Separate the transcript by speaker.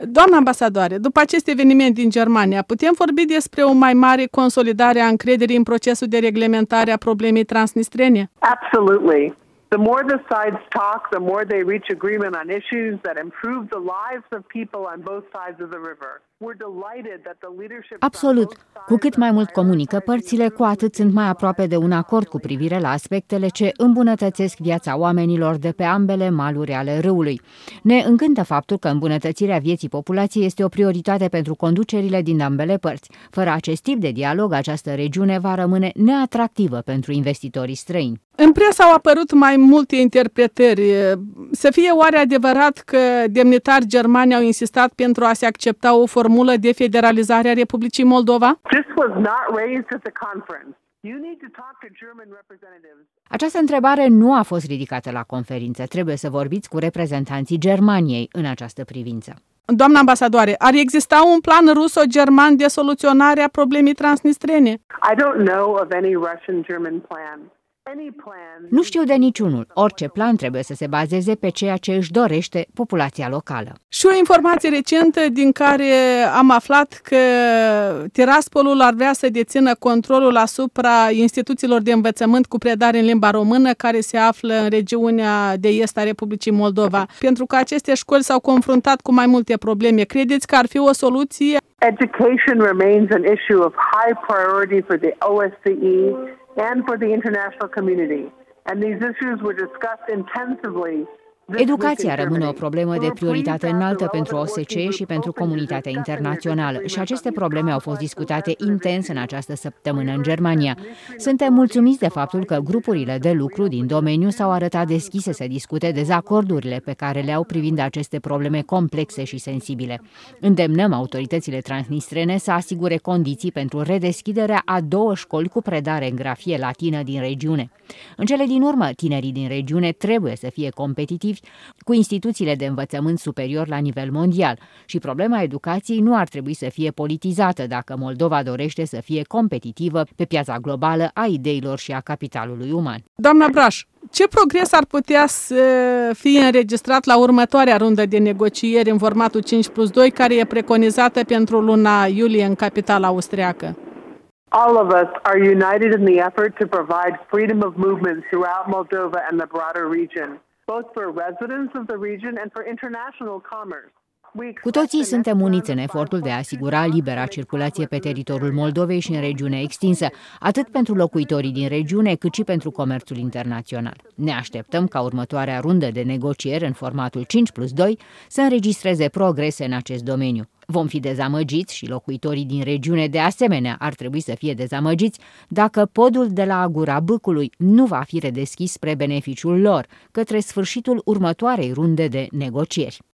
Speaker 1: Doamna ambasadoare, după acest eveniment din Germania, putem vorbi despre o mai mare consolidare a încrederii în procesul de reglementare a problemei transnistrene?
Speaker 2: Absolutely. The more the sides talk, the more they reach agreement on issues that improve the lives of people on both sides of the river.
Speaker 3: Absolut. Cu cât mai mult comunică părțile, cu atât sunt mai aproape de un acord cu privire la aspectele ce îmbunătățesc viața oamenilor de pe ambele maluri ale râului. Ne încântă faptul că îmbunătățirea vieții populației este o prioritate pentru conducerile din ambele părți. Fără acest tip de dialog, această regiune va rămâne neatractivă pentru investitorii străini.
Speaker 1: În presă au apărut mai multe interpretări. Să fie oare adevărat că demnitari germani au insistat pentru a se accepta o formulă de federalizare a Republicii Moldova?
Speaker 3: Această întrebare nu a fost ridicată la conferință. Trebuie să vorbiți cu reprezentanții Germaniei în această privință.
Speaker 1: Doamna ambasadoare, ar exista un plan ruso-german de soluționare a problemei transnistrene?
Speaker 2: I don't know of any Russian-German plan.
Speaker 3: Nu știu de niciunul. Orice plan trebuie să se bazeze pe ceea ce își dorește populația locală.
Speaker 1: Și o informație recentă din care am aflat că Tiraspolul ar vrea să dețină controlul asupra instituțiilor de învățământ cu predare în limba română care se află în regiunea de est a Republicii Moldova. Pentru că aceste școli s-au confruntat cu mai multe probleme. Credeți că ar fi o soluție?
Speaker 2: Education remains an issue of high priority for the OSCE and for the international community, and these issues were discussed intensively.
Speaker 3: Educația rămâne o problemă de prioritate înaltă pentru OSCE și pentru comunitatea internațională și aceste probleme au fost discutate intens în această săptămână în Germania. Suntem mulțumiți de faptul că grupurile de lucru din domeniu s-au arătat deschise să discute dezacordurile pe care le au privind aceste probleme complexe și sensibile. Îndemnăm autoritățile transnistrene să asigure condiții pentru redeschiderea a 2 școli cu predare în grafie latină din regiune. În cele din urmă, tinerii din regiune trebuie să fie competitivi cu instituțiile de învățământ superior la nivel mondial și problema educației nu ar trebui să fie politizată dacă Moldova dorește să fie competitivă pe piața globală a ideilor și a capitalului uman.
Speaker 1: Doamna Braș, ce progres ar putea să fie înregistrat la următoarea rundă de negocieri în formatul 5+2 care e preconizată pentru luna iulie în capitala austriacă?
Speaker 2: All of us are united in the effort to provide freedom of movement throughout Moldova and the broader region, both for residents of the region and for international commerce.
Speaker 3: Cu toții suntem uniți în efortul de a asigura libera circulație pe teritoriul Moldovei și în regiunea extinsă, atât pentru locuitorii din regiune, cât și pentru comerțul internațional. Ne așteptăm ca următoarea rundă de negocieri în formatul 5+2 să înregistreze progrese în acest domeniu. Vom fi dezamăgiți și locuitorii din regiune de asemenea ar trebui să fie dezamăgiți dacă podul de la Gura Bâcului nu va fi redeschis spre beneficiul lor, către sfârșitul următoarei runde de negocieri.